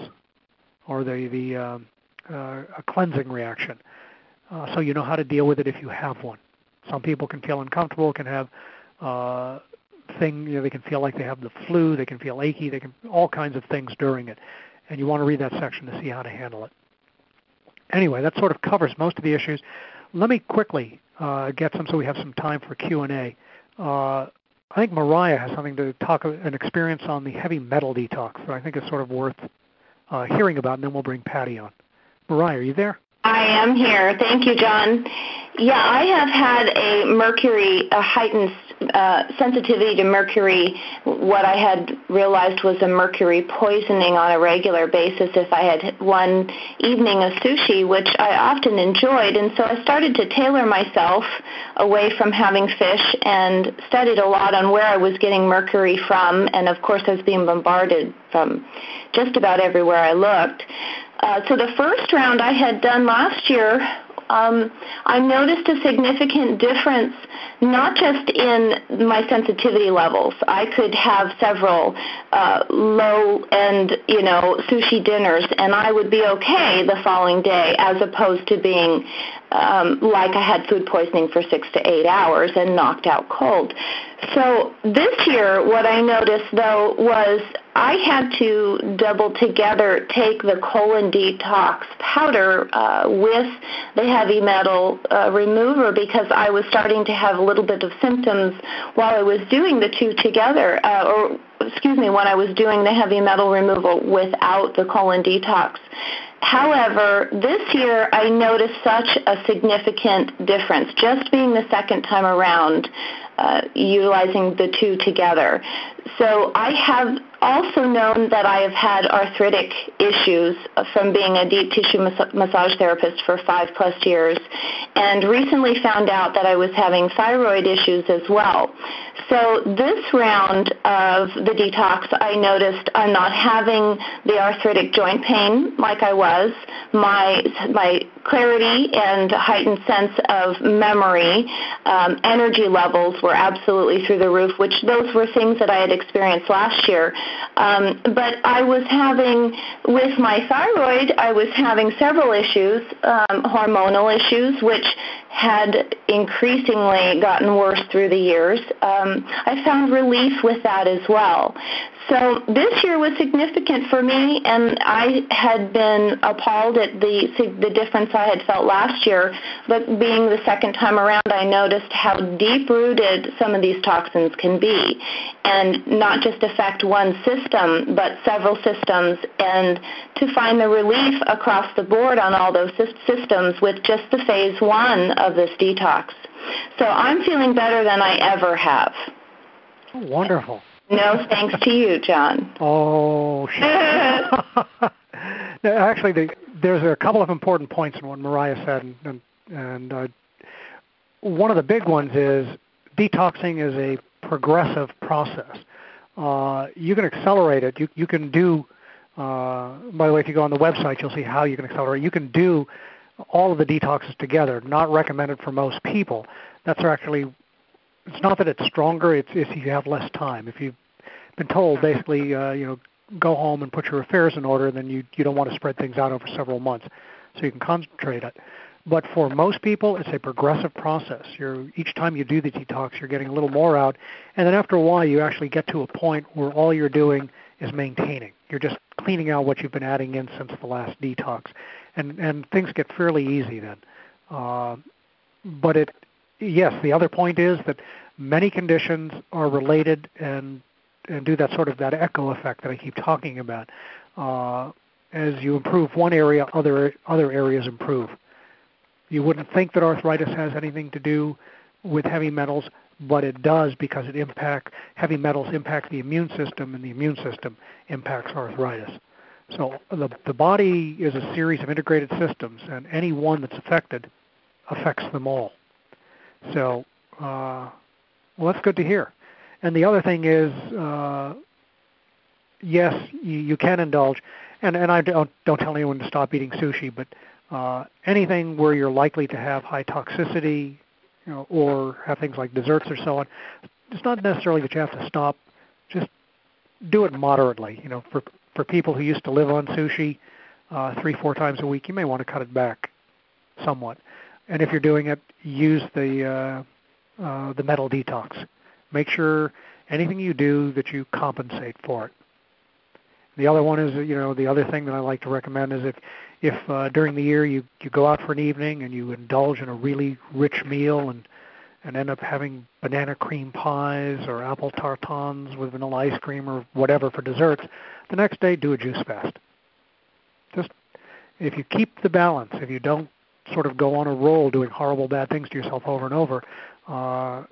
or the, the uh, uh, a cleansing reaction, uh, so you know how to deal with it if you have one. Some people can feel uncomfortable, can have uh, thing, you know, they can feel like they have the flu, they can feel achy, they can all kinds of things during it, and you want to read that section to see how to handle it. Anyway, that sort of covers most of the issues. Let me quickly uh, get some, so we have some time for Q and A. Uh, I think Mariah has something to talk, an experience on the heavy metal detox that I think is sort of worth uh, hearing about, and then we'll bring Patty on. Mariah, are you there? I am here. Thank you, John. Yeah, I have had a mercury, a heightened uh, sensitivity to mercury. What I had realized was a mercury poisoning on a regular basis if I had one evening of sushi, which I often enjoyed. And so I started to tailor myself away from having fish and studied a lot on where I was getting mercury from. And, of course, I was being bombarded from just about everywhere I looked. Uh, so the first round I had done last year, um, I noticed a significant difference, not just in my sensitivity levels. I could have several uh, low-end, you know, sushi dinners, and I would be okay the following day, as opposed to being um, like I had food poisoning for six to eight hours and knocked out cold. So this year, what I noticed, though, was I had to double together take the colon detox powder uh, with the heavy metal uh, remover because I was starting to have a little bit of symptoms while I was doing the two together, uh, or excuse me, when I was doing the heavy metal removal without the colon detox. However, this year I noticed such a significant difference, just being the second time around, uh, utilizing the two together. So I have also known that I have had arthritic issues from being a deep tissue mas- massage therapist for five plus years, and recently found out that I was having thyroid issues as well. So this round of the detox, I noticed I'm not having the arthritic joint pain like I was. My my clarity and heightened sense of memory, um, energy levels were absolutely through the roof, which those were things that I had experienced last year. Um, but I was having, with my thyroid, I was having several issues, um, hormonal issues, which had increasingly gotten worse through the years. Um, I found relief with that as well. So this year was significant for me, and I had been appalled at the the difference I had felt last year. But being the second time around, I noticed how deep-rooted some of these toxins can be, and not just affect one system, but several systems, and to find the relief across the board on all those systems with just the phase one of this detox. So I'm feeling better than I ever have. Oh, wonderful. No, thanks to you, John. Oh, shit. Actually, the, there's a couple of important points in what Mariah said, and, and, and uh, one of the big ones is detoxing is a progressive process. Uh, you can accelerate it. You, you can do, uh, by the way, if you go on the website, you'll see how you can accelerate. You can do all of the detoxes together, not recommended for most people. That's actually, it's not that it's stronger, it's if you have less time. If you've been told basically, uh, you know, go home and put your affairs in order, then you, you don't want to spread things out over several months. So you can concentrate it. But for most people, it's a progressive process. You're, each time you do the detox, you're getting a little more out. And then after a while, you actually get to a point where all you're doing is maintaining. You're just cleaning out what you've been adding in since the last detox. And, and things get fairly easy then. Uh, but it, yes, the other point is that many conditions are related and and do that sort of that echo effect that I keep talking about. Uh, as you improve one area, other other areas improve. You wouldn't think that arthritis has anything to do with heavy metals, but it does because it impact heavy metals impact the immune system, and the immune system impacts arthritis. So the the body is a series of integrated systems, and any one that's affected affects them all. So, uh, well, that's good to hear. And the other thing is, uh, yes, you, you can indulge, and, and I don't, don't tell anyone to stop eating sushi, but uh, anything where you're likely to have high toxicity, you know, or have things like desserts or so on, it's not necessarily that you have to stop. Just do it moderately. You know, for for people who used to live on sushi uh, three, four times a week, you may want to cut it back somewhat. And if you're doing it, use the uh, uh, the metal detox. Make sure anything you do that you compensate for it. The other one is, you know, the other thing that I like to recommend is if, if uh, during the year you, you go out for an evening and you indulge in a really rich meal and, and end up having banana cream pies or apple tartans with vanilla ice cream or whatever for desserts, the next day do a juice fast. Just if you keep the balance, if you don't sort of go on a roll doing horrible bad things to yourself over and over, uh,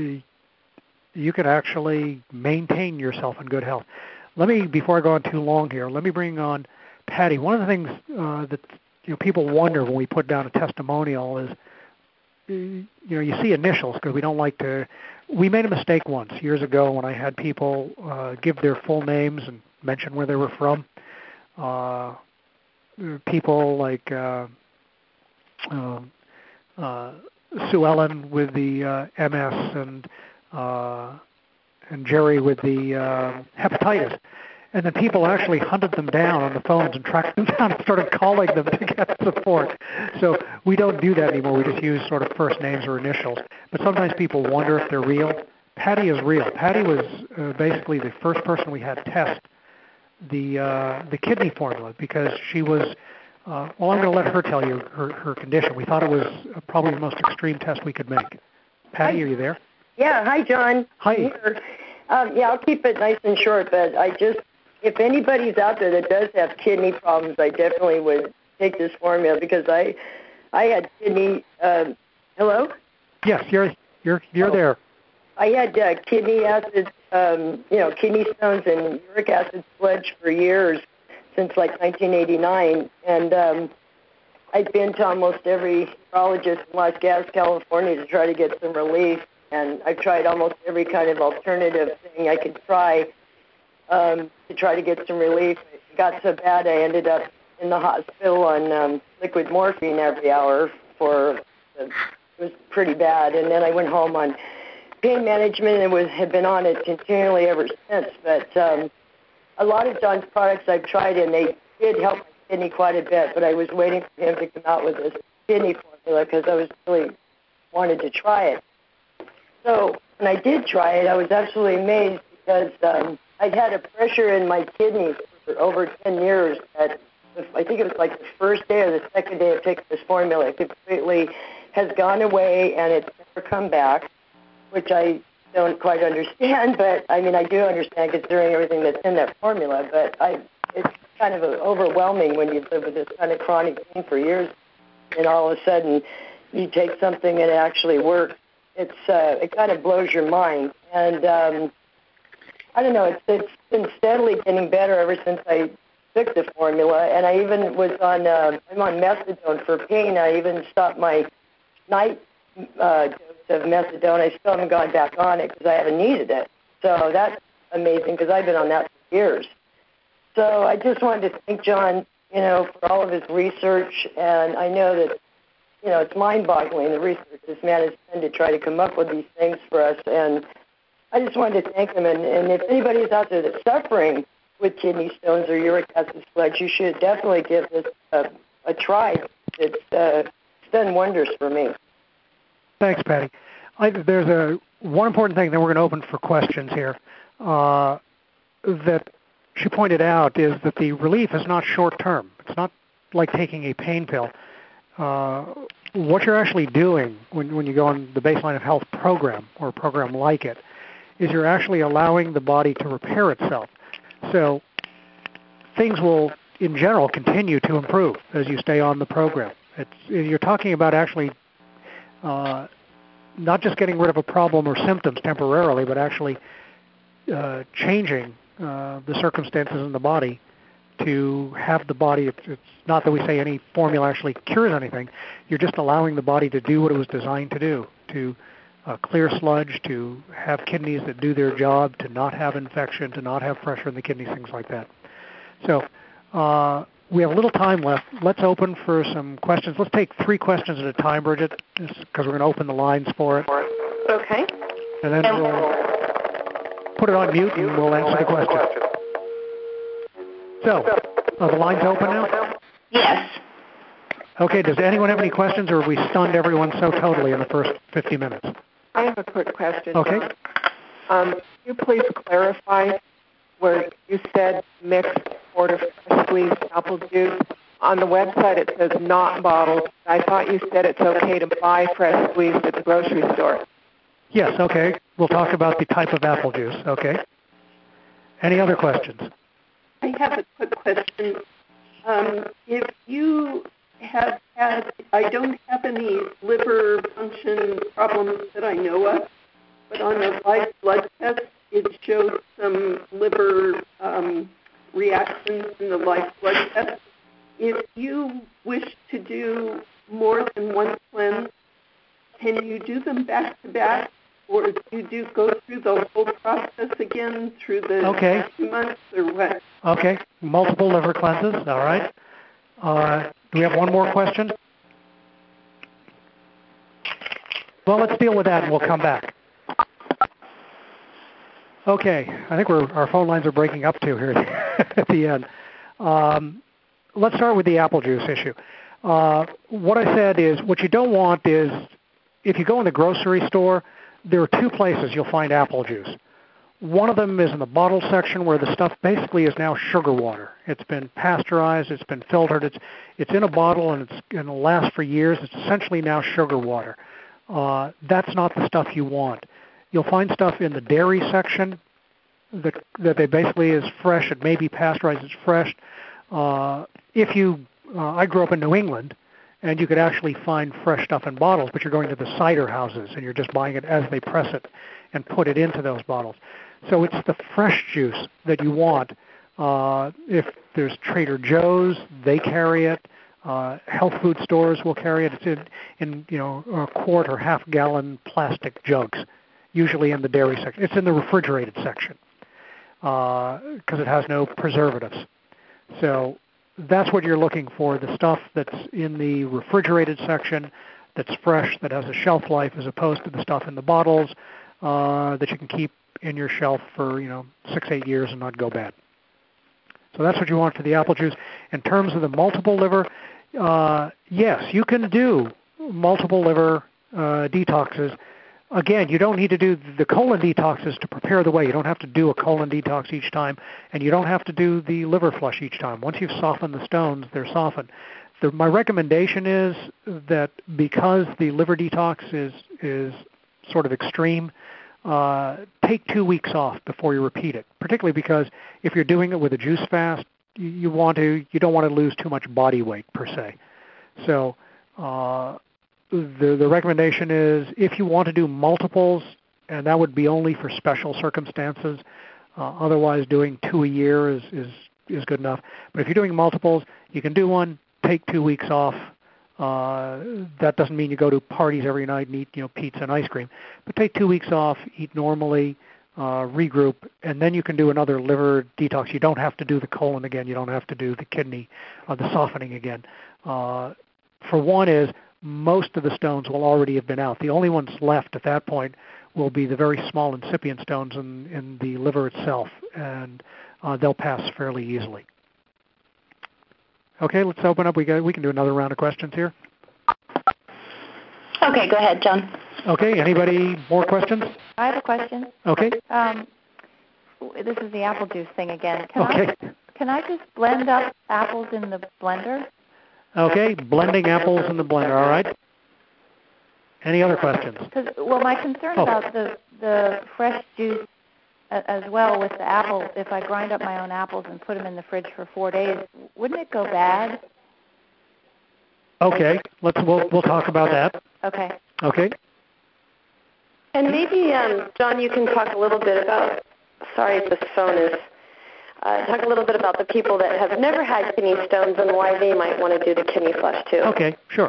you can actually maintain yourself in good health. Let me, before I go on too long here, let me bring on Patty. One of the things uh, that you know people wonder when we put down a testimonial is, you know, you see initials because we don't like to. We made a mistake once years ago when I had people uh, give their full names and mention where they were from. Uh, people like uh, uh, uh, Sue Ellen with the uh, M S and Uh, and Jerry with the uh, hepatitis. And then people actually hunted them down on the phones and tracked them down and started calling them to get support. So we don't do that anymore. We just use sort of first names or initials. But sometimes people wonder if they're real. Patty is real. Patty was uh, basically the first person we had test the uh, the kidney formula because she was, uh, well, I'm going to let her tell you her, her condition. We thought it was probably the most extreme test we could make. Patty, are you there? Yeah, hi, John. Hi. Um, yeah, I'll keep it nice and short, but I just, if anybody's out there that does have kidney problems, I definitely would take this formula because I I had kidney, um, hello? Yes, you're you're you're oh. there. I had uh, kidney acid um, you know, kidney stones and uric acid sludge for years, since like nineteen eighty-nine, and um, I've been to almost every urologist in Las Vegas, California, to try to get some relief, and I've tried almost every kind of alternative thing I could try um, to try to get some relief. It got so bad I ended up in the hospital on um, liquid morphine every hour for, uh, it was pretty bad, and then I went home on pain management and was had been on it continually ever since, but um, a lot of John's products I've tried, and they did help my kidney quite a bit, but I was waiting for him to come out with this kidney formula because I was really wanted to try it. So when I did try it, I was absolutely amazed because um, I'd had a pressure in my kidneys for over ten years that I think it was like the first day or the second day of taking this formula, it completely has gone away and it's never come back, which I don't quite understand, but I mean, I do understand considering everything that's in that formula, but I, it's kind of overwhelming when you live with this kind of chronic pain for years, and all of a sudden you take something and it actually works. It's, uh, it kind of blows your mind, and um, I don't know, it's, it's been steadily getting better ever since I took the formula, and I even was on, uh, I'm on methadone for pain. I even stopped my night uh, of methadone. I still haven't gone back on it because I haven't needed it. So that's amazing because I've been on that for years. So I just wanted to thank John, you know, for all of his research, and I know that, you know, it's mind-boggling, the research this man has done to try to come up with these things for us, and I just wanted to thank him. And, and if anybody is out there that's suffering with kidney stones or uric acid sludge, you should definitely give this a, a try. It's, uh, it's done wonders for me. Thanks, Patty. I, there's a one important thing that we're going to open for questions here uh, that she pointed out is that the relief is not short-term. It's not like taking a pain pill. Uh, what you're actually doing when, when you go on the Baseline of Health program or a program like it is you're actually allowing the body to repair itself. So things will, in general, continue to improve as you stay on the program. It's, you're talking about actually uh, not just getting rid of a problem or symptoms temporarily, but actually uh, changing uh, the circumstances in the body to have the body, it's, it's not that we say any formula actually cures anything, you're just allowing the body to do what it was designed to do, to uh, clear sludge, to have kidneys that do their job, to not have infection, to not have pressure in the kidneys, things like that. So uh, we have a little time left. Let's open for some questions. Let's take three questions at a time, Bridget, because we're going to open the lines for it. Okay. And then we'll put it on mute and we'll answer the question. So, are the lines open now? Yes. Okay, does anyone have any questions, or have we stunned everyone so totally in the first fifty minutes? I have a quick question. Okay. Um, can you please clarify where you said mixed quart of fresh squeezed apple juice? On the website it says not bottled. I thought you said it's okay to buy fresh squeezed at the grocery store. Yes, okay. We'll talk about the type of apple juice, okay. Any other questions? I have a quick question. Um, if you have had, I don't have any liver function problems that I know of, but on the live blood test, it showed some liver um, reactions in the live blood test. If you wish to do more than one cleanse, can you do them back to back? Or do you do go through the whole process again through the okay. two months or what? Okay, multiple liver cleanses, all right. Uh, do we have one more question? Well, let's deal with that and we'll come back. Okay, I think we're, our phone lines are breaking up too here at the end. Um, let's start with the apple juice issue. Uh, what I said is what you don't want is if you go in the grocery store, there are two places you'll find apple juice. One of them is in the bottle section where the stuff basically is now sugar water. It's been pasteurized, it's been filtered, it's it's in a bottle and it's going to last for years. It's essentially now sugar water. Uh, that's not the stuff you want. You'll find stuff in the dairy section that, that they basically is fresh. It may be pasteurized, it's fresh. Uh, if you, uh, I grew up in New England, and you could actually find fresh stuff in bottles, but you're going to the cider houses and you're just buying it as they press it and put it into those bottles. So it's the fresh juice that you want. Uh, if there's Trader Joe's, they carry it. Uh, health food stores will carry it. It's in, in you know a quart or half gallon plastic jugs, usually in the dairy section. It's in the refrigerated section because uh, it has no preservatives. So that's what you're looking for, the stuff that's in the refrigerated section that's fresh, that has a shelf life, as opposed to the stuff in the bottles uh, that you can keep in your shelf for you know six, eight years and not go bad. So that's what you want for the apple juice. In terms of the multiple liver, uh, yes, you can do multiple liver uh, detoxes. Again, you don't need to do the colon detoxes to prepare the way. You don't have to do a colon detox each time, and you don't have to do the liver flush each time. Once you've softened the stones, they're softened. The, my recommendation is that because the liver detox is is sort of extreme, uh, take two weeks off before you repeat it. Particularly because if you're doing it with a juice fast, you, you want to you don't want to lose too much body weight per se. So. Uh, The, the recommendation is if you want to do multiples, and that would be only for special circumstances. Uh, otherwise, doing two a year is, is, is good enough. But if you're doing multiples, you can do one, take two weeks off. Uh, that doesn't mean you go to parties every night and eat you know, pizza and ice cream. But take two weeks off, eat normally, uh, regroup, and then you can do another liver detox. You don't have to do the colon again. You don't have to do the kidney, uh, the softening again. Uh, for one is, most of the stones will already have been out. The only ones left at that point will be the very small incipient stones in, in the liver itself, and uh, they'll pass fairly easily. Okay, let's open up. We, got, we can do another round of questions here. Okay, go ahead, John. Okay, anybody more questions? I have a question. Okay. Um, this is the apple juice thing again. Can okay. I, can I just blend up apples in the blender? Okay, blending apples in the blender, all right. Any other questions? Cause, well, my concern oh. about the, the fresh juice as well with the apples, if I grind up my own apples and put them in the fridge for four days, wouldn't it go bad? Okay, let's we'll, we'll talk about that. Okay. Okay. And maybe, um, John, you can talk a little bit about, sorry if this phone is, Uh, talk a little bit about the people that have never had kidney stones and why they might want to do the kidney flush too. Okay, sure.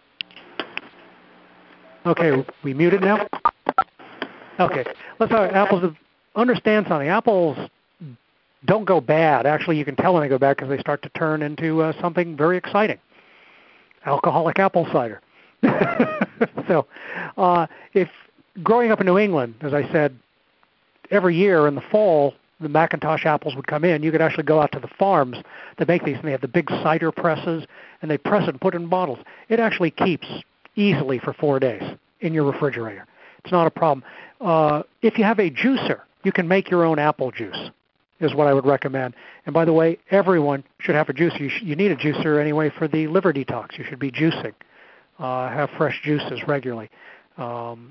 Okay, we muted now? Okay, let's talk apples. Understand something. Apples don't go bad. Actually, you can tell when they go bad because they start to turn into uh, something very exciting. Alcoholic apple cider. so uh, if growing up in New England, as I said, every year in the fall, the McIntosh apples would come in. You could actually go out to the farms that make these, and they have the big cider presses, and they press it and put it in bottles. It actually keeps easily for four days in your refrigerator. It's not a problem. Uh, if you have a juicer, you can make your own apple juice, is what I would recommend. And by the way, everyone should have a juicer. You, sh- you need a juicer anyway for the liver detox. You should be juicing, uh, have fresh juices regularly. Um,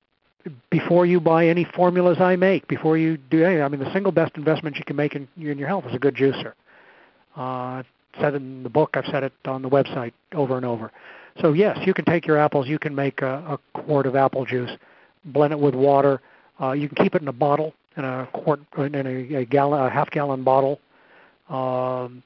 Before you buy any formulas I make, before you do anything, I mean, the single best investment you can make in, in your health is a good juicer. Uh, I've said it in the book. I've said it on the website over and over. So, yes, you can take your apples. You can make a, a quart of apple juice, blend it with water. Uh, you can keep it in a bottle, in a quart, in a, a gallon, a half-gallon bottle um,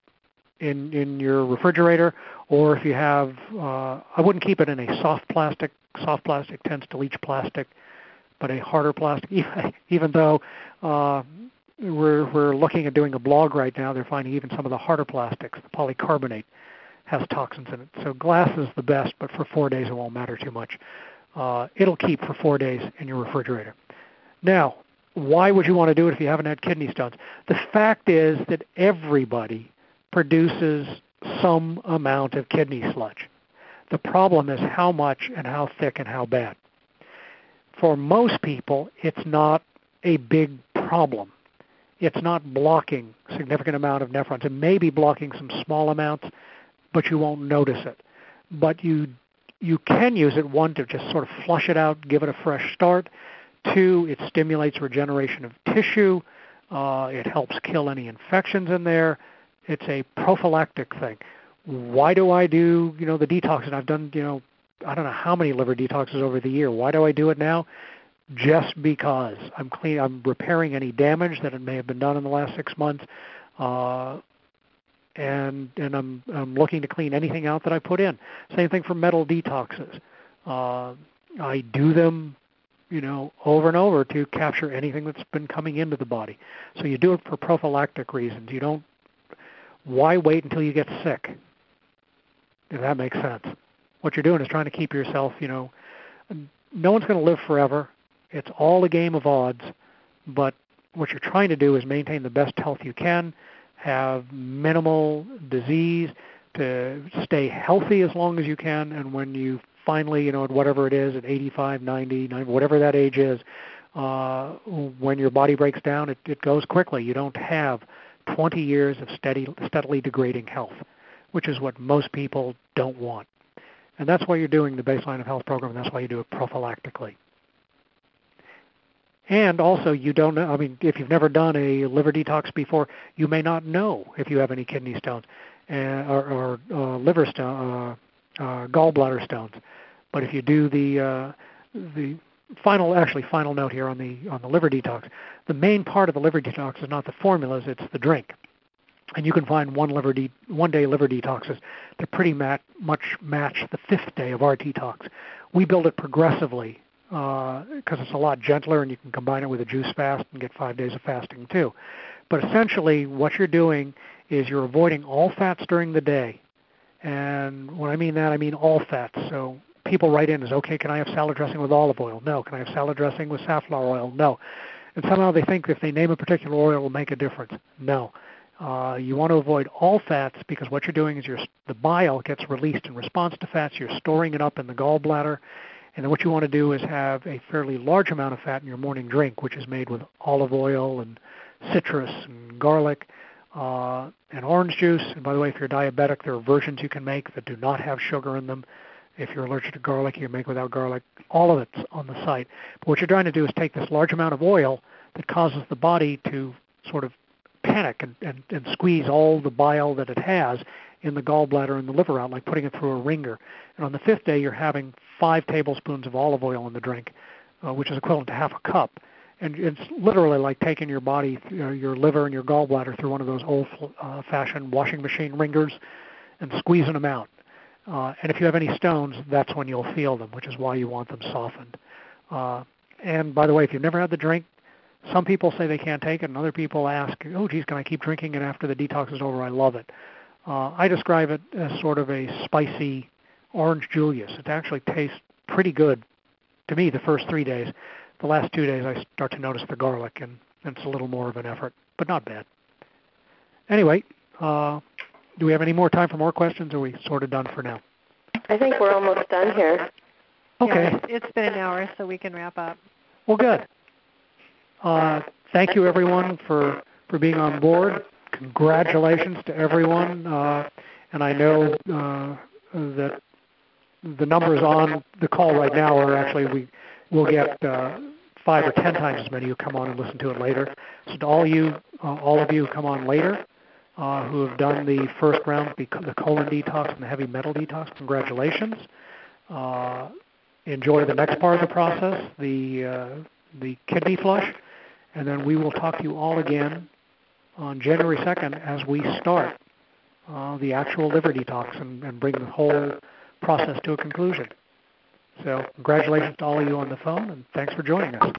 in, in your refrigerator. Or if you have, uh, I wouldn't keep it in a soft plastic. Soft plastic tends to leach plastic, but a harder plastic, even, even though uh, we're, we're looking at doing a blog right now, they're finding even some of the harder plastics, the polycarbonate, has toxins in it. So glass is the best, but for four days it won't matter too much. Uh, it'll keep for four days in your refrigerator. Now, why would you want to do it if you haven't had kidney stones? The fact is that everybody produces some amount of kidney sludge. The problem is how much and how thick and how bad. For most people, it's not a big problem. It's not blocking a significant amount of nephrons. It may be blocking some small amounts, but you won't notice it. But you you can use it, one, to just sort of flush it out, give it a fresh start. Two, it stimulates regeneration of tissue. Uh, it helps kill any infections in there. It's a prophylactic thing. Why do I do, you know, the detox? And I've done, you know, I don't know how many liver detoxes over the year. Why do I do it now? just because I'm clean, I'm repairing any damage that it may have been done in the last six months, uh, and and I'm I'm looking to clean anything out that I put in. Same thing for metal detoxes. Uh, I do them, you know, over and over to capture anything that's been coming into the body. So you do it for prophylactic reasons. You don't. Why wait until you get sick? If that makes sense. What you're doing is trying to keep yourself, you know, no one's going to live forever. It's all a game of odds, but what you're trying to do is maintain the best health you can, have minimal disease, to stay healthy as long as you can, and when you finally, you know, at whatever it is, at eighty-five, ninety, ninety whatever that age is, uh, when your body breaks down, it, it goes quickly. You don't have twenty years of steady, steadily degrading health, which is what most people don't want. And that's why you're doing the Baseline of Health program, and that's why you do it prophylactically. And also, you don't know, I mean, if you've never done a liver detox before, you may not know if you have any kidney stones uh, or, or uh, liver stone, uh, uh, gallbladder stones. But if you do the uh, the final, actually final note here on the on the liver detox, the main part of the liver detox is not the formulas, it's the drink. And you can find one liver de- one day liver detoxes that pretty mat- much match the fifth day of our detox. We build it progressively because uh, it's a lot gentler, and you can combine it with a juice fast and get five days of fasting too. But essentially, what you're doing is you're avoiding all fats during the day. And when I mean that, I mean all fats. So people write in as, okay, can I have salad dressing with olive oil? No. Can I have salad dressing with safflower oil? No. And somehow they think if they name a particular oil, it will make a difference. No. Uh, you want to avoid all fats because what you're doing is you're, the bile gets released in response to fats. You're storing it up in the gallbladder. And then what you want to do is have a fairly large amount of fat in your morning drink, which is made with olive oil and citrus and garlic uh, and orange juice. And by the way, if you're diabetic, there are versions you can make that do not have sugar in them. If you're allergic to garlic, you can make without garlic. All of it's on the site. But what you're trying to do is take this large amount of oil that causes the body to sort of panic and, and, and squeeze all the bile that it has in the gallbladder and the liver out, like putting it through a wringer. And on the fifth day, you're having five tablespoons of olive oil in the drink, uh, which is equivalent to half a cup. And it's literally like taking your body, you know, your liver and your gallbladder through one of those old-fashioned washing machine wringers and squeezing them out. Uh, and if you have any stones, that's when you'll feel them, which is why you want them softened. Uh, and by the way, if you've never had the drink, some people say they can't take it, and other people ask, oh, geez, can I keep drinking it after the detox is over? I love it. Uh, I describe it as sort of a spicy orange Julius. It actually tastes pretty good to me the first three days. The last two days I start to notice the garlic, and, and it's a little more of an effort, but not bad. Anyway, uh, do we have any more time for more questions, or are we sort of done for now? I think we're almost done here. Okay. Yeah, it's been an hour, so we can wrap up. Well, good. Uh, thank you, everyone, for, for being on board. Congratulations to everyone. Uh, and I know uh, that the numbers on the call right now are actually, we will get uh, five or ten times as many who come on and listen to it later. So to all you, uh, all of you who come on later, uh, who have done the first round, the colon detox and the heavy metal detox, congratulations. Uh, enjoy the next part of the process, the uh, the kidney flush, and then we will talk to you all again on January second as we start uh, the actual liver detox and, and bring the whole process to a conclusion. So congratulations to all of you on the phone, and thanks for joining us.